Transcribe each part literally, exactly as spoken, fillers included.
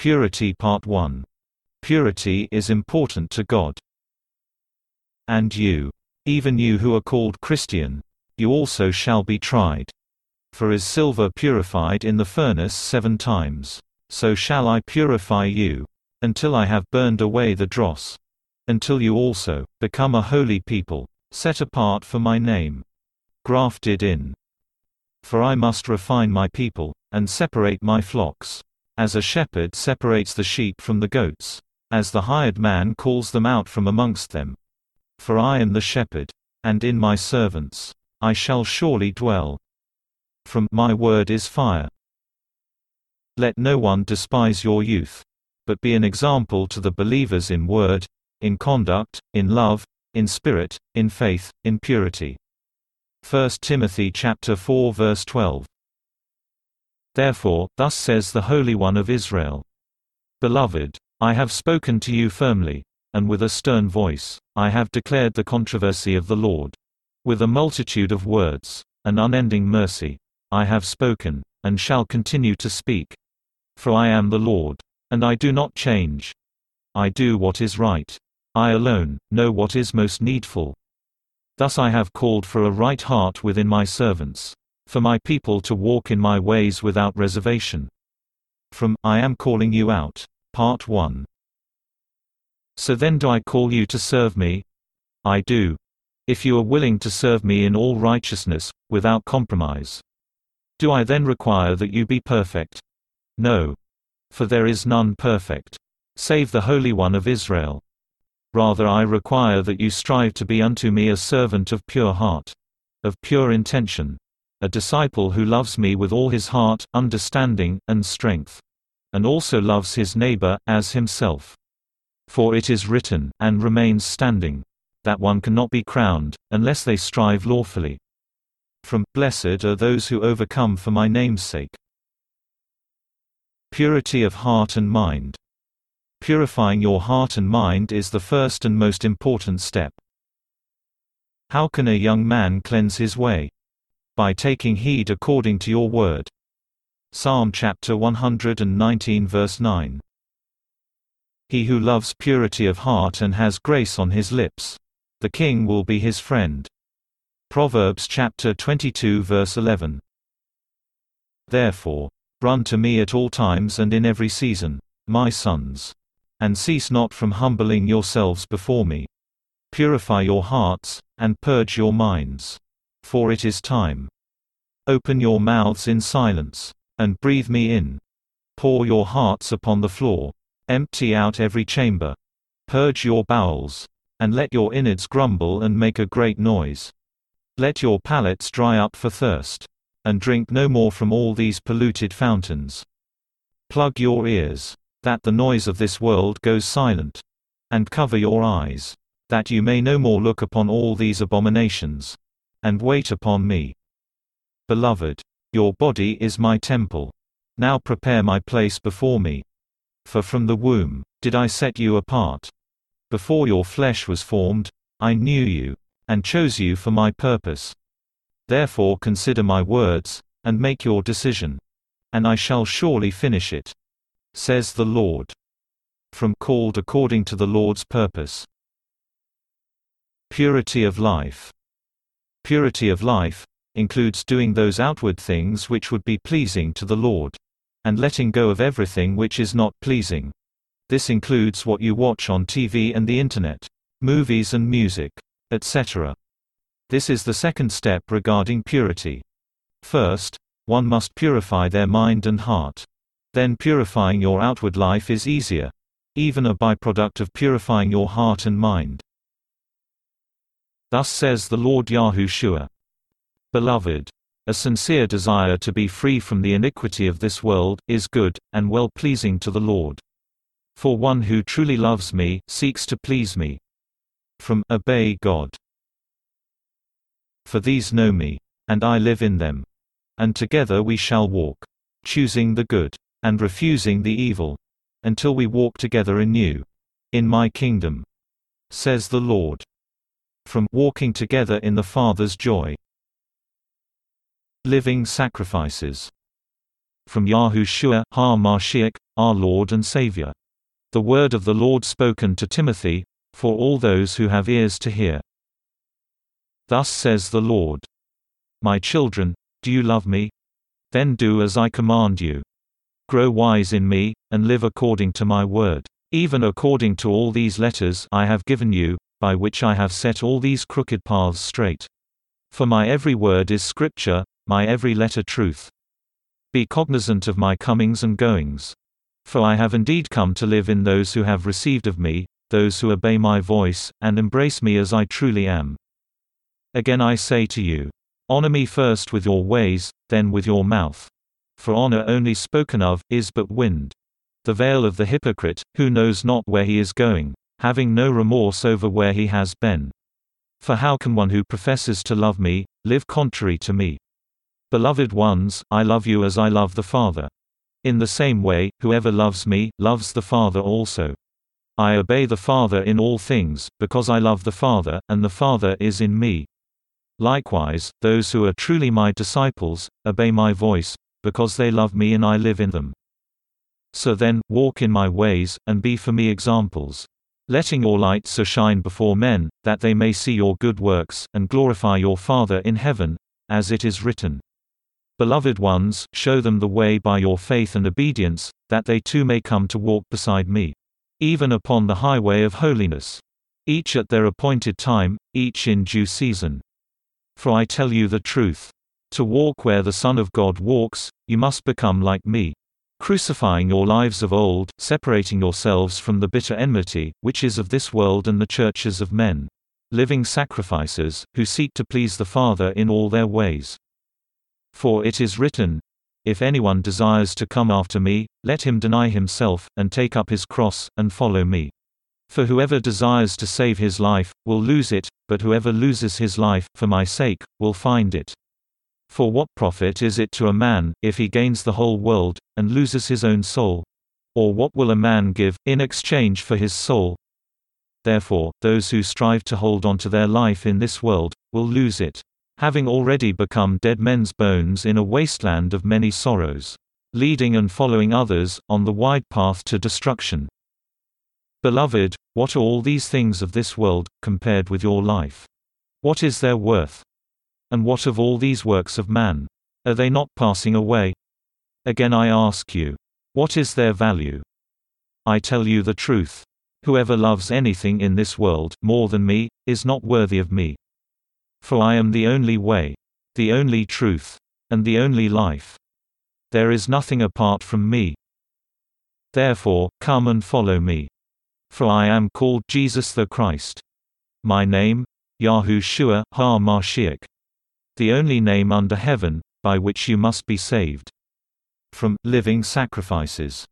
Purity Part one. Purity is important to God. And you, even you who are called Christian, you also shall be tried. For is silver purified in the furnace seven times, so shall I purify you, until I have burned away the dross, until you also become a holy people, set apart for my name, grafted in. For I must refine my people, and separate my flocks, as a shepherd separates the sheep from the goats, as the hired man calls them out from amongst them. For I am the shepherd, and in my servants I shall surely dwell. From my word is fire. Let no one despise your youth, but be an example to the believers in word, in conduct, in love, in spirit, in faith, in purity. First Timothy chapter four verse twelve. Therefore, thus says the Holy One of Israel: Beloved, I have spoken to you firmly, and with a stern voice, I have declared the controversy of the Lord. With a multitude of words, and unending mercy, I have spoken, and shall continue to speak. For I am the Lord, and I do not change. I do what is right. I alone know what is most needful. Thus I have called for a right heart within my servants, for my people to walk in my ways without reservation. From I am calling you out. Part one. So then do I call you to serve me? I do. If you are willing to serve me in all righteousness, without compromise. Do I then require that you be perfect? No. For there is none perfect, save the Holy One of Israel. Rather I require that you strive to be unto me a servant of pure heart, of pure intention, a disciple who loves me with all his heart, understanding, and strength, and also loves his neighbor as himself. For it is written, and remains standing, that one cannot be crowned, unless they strive lawfully. From blessed are those who overcome for my name's sake. Purity of heart and mind. Purifying your heart and mind is the first and most important step. How can a young man cleanse his way? By taking heed according to your word. Psalm chapter one hundred nineteen verse nine. He who loves purity of heart and has grace on his lips, the king will be his friend. Proverbs chapter twenty-two verse eleven. Therefore, run to me at all times and in every season, my sons, and cease not from humbling yourselves before me. Purify your hearts, and purge your minds. For it is time. Open your mouths in silence, and breathe me in. Pour your hearts upon the floor. Empty out every chamber. Purge your bowels, and let your innards grumble and make a great noise. Let your palates dry up for thirst, and drink no more from all these polluted fountains. Plug your ears, that the noise of this world goes silent, and cover your eyes, that you may no more look upon all these abominations, and wait upon me. Beloved, your body is my temple. Now prepare my place before me. For from the womb did I set you apart. Before your flesh was formed, I knew you, and chose you for my purpose. Therefore consider my words, and make your decision, and I shall surely finish it, says the Lord. From Called according to the Lord's purpose. Purity of life. Purity of life includes doing those outward things which would be pleasing to the Lord, and letting go of everything which is not pleasing. This includes what you watch on T V and the Internet, movies and music, et cetera. This is the second step regarding purity. First, one must purify their mind and heart. Then purifying your outward life is easier, even a byproduct of purifying your heart and mind. Thus says the Lord Yahushua. Beloved, a sincere desire to be free from the iniquity of this world is good, and well-pleasing to the Lord. For one who truly loves me seeks to please me. From Obey God. For these know me, and I live in them. And together we shall walk, choosing the good, and refusing the evil, until we walk together anew, in my kingdom, says the Lord. From Walking Together in the Father's Joy. Living sacrifices. From Yahushua HaMashiach, our Lord and Savior. The word of the Lord spoken to Timothy, for all those who have ears to hear. Thus says the Lord. My children, do you love me? Then do as I command you. Grow wise in me, and live according to my word. Even according to all these letters I have given you, by which I have set all these crooked paths straight. For my every word is scripture, my every letter truth. Be cognizant of my comings and goings. For I have indeed come to live in those who have received of me, those who obey my voice, and embrace me as I truly am. Again I say to you, honor me first with your ways, then with your mouth. For honor only spoken of, is but wind. The veil of the hypocrite, who knows not where he is going, having no remorse over where he has been. For how can one who professes to love me, live contrary to me? Beloved ones, I love you as I love the Father. In the same way, whoever loves me, loves the Father also. I obey the Father in all things, because I love the Father, and the Father is in me. Likewise, those who are truly my disciples, obey my voice, because they love me and I live in them. So then, walk in my ways, and be for me examples. Letting your light so shine before men, that they may see your good works, and glorify your Father in heaven, as it is written. Beloved ones, show them the way by your faith and obedience, that they too may come to walk beside me. Even upon the highway of holiness. Each at their appointed time, each in due season. For I tell you the truth. To walk where the Son of God walks, you must become like me. Crucifying your lives of old, separating yourselves from the bitter enmity, which is of this world and the churches of men. Living sacrifices, who seek to please the Father in all their ways. For it is written, if anyone desires to come after me, let him deny himself, and take up his cross, and follow me. For whoever desires to save his life, will lose it, but whoever loses his life, for my sake, will find it. For what profit is it to a man, if he gains the whole world, and loses his own soul? Or what will a man give, in exchange for his soul? Therefore, those who strive to hold on to their life in this world, will lose it. Having already become dead men's bones in a wasteland of many sorrows. Leading and following others, on the wide path to destruction. Beloved, what are all these things of this world, compared with your life? What is their worth? And what of all these works of man? Are they not passing away? Again I ask you, what is their value? I tell you the truth. Whoever loves anything in this world, more than me, is not worthy of me. For I am the only way, the only truth, and the only life. There is nothing apart from me. Therefore, come and follow me. For I am called Jesus the Christ. My name, Yahushua ha-Mashiach. The only name under heaven, by which you must be saved. From Living Sacrifices.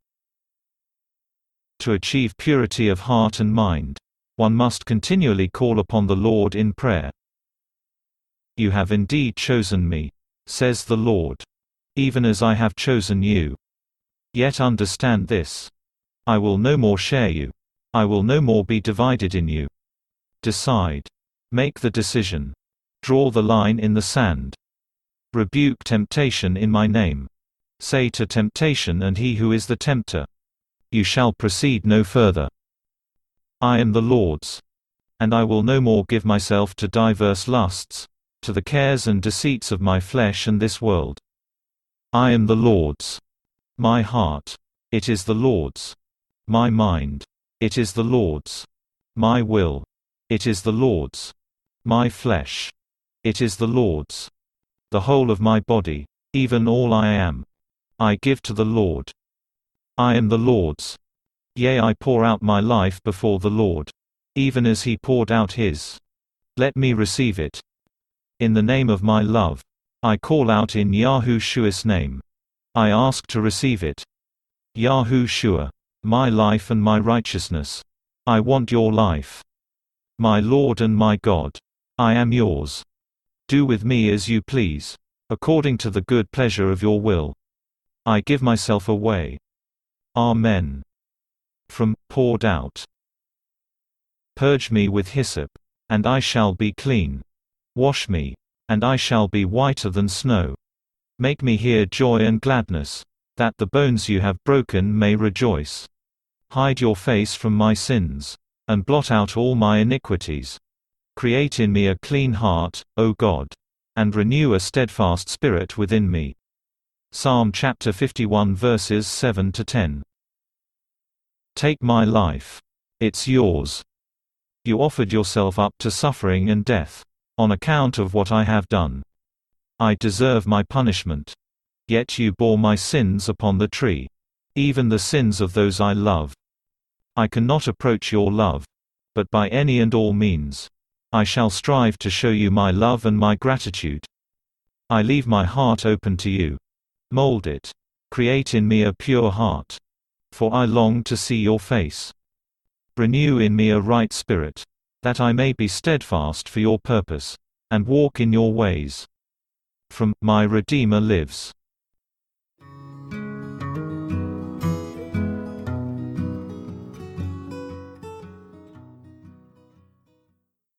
To achieve purity of heart and mind, one must continually call upon the Lord in prayer. You have indeed chosen me, says the Lord, even as I have chosen you. Yet understand this. I will no more share you. I will no more be divided in you. Decide. Make the decision. Draw the line in the sand. Rebuke temptation in my name. Say to temptation and he who is the tempter, you shall proceed no further. I am the Lord's. And I will no more give myself to diverse lusts, to the cares and deceits of my flesh and this world. I am the Lord's. My heart, it is the Lord's. My mind, it is the Lord's. My will, it is the Lord's. My flesh, it is the Lord's. The whole of my body, even all I am, I give to the Lord. I am the Lord's. Yea, I pour out my life before the Lord, even as he poured out his. Let me receive it. In the name of my love, I call out in Yahushua's name. I ask to receive it. Yahushua, my life and my righteousness. I want your life. My Lord and my God, I am yours. Do with me as you please, according to the good pleasure of your will. I give myself away. Amen. From Poured Out. Purge me with hyssop, and I shall be clean. Wash me, and I shall be whiter than snow. Make me hear joy and gladness, that the bones you have broken may rejoice. Hide your face from my sins, and blot out all my iniquities. Create in me a clean heart, O God, and renew a steadfast spirit within me. Psalm chapter fifty-one verses seven to ten. Take my life. It's yours. You offered yourself up to suffering and death, on account of what I have done. I deserve my punishment. Yet you bore my sins upon the tree, even the sins of those I love. I cannot approach your love, but by any and all means, I shall strive to show you my love and my gratitude. I leave my heart open to you. Mold it. Create in me a pure heart, for I long to see your face. Renew in me a right spirit, that I may be steadfast for your purpose, and walk in your ways. From My Redeemer lives.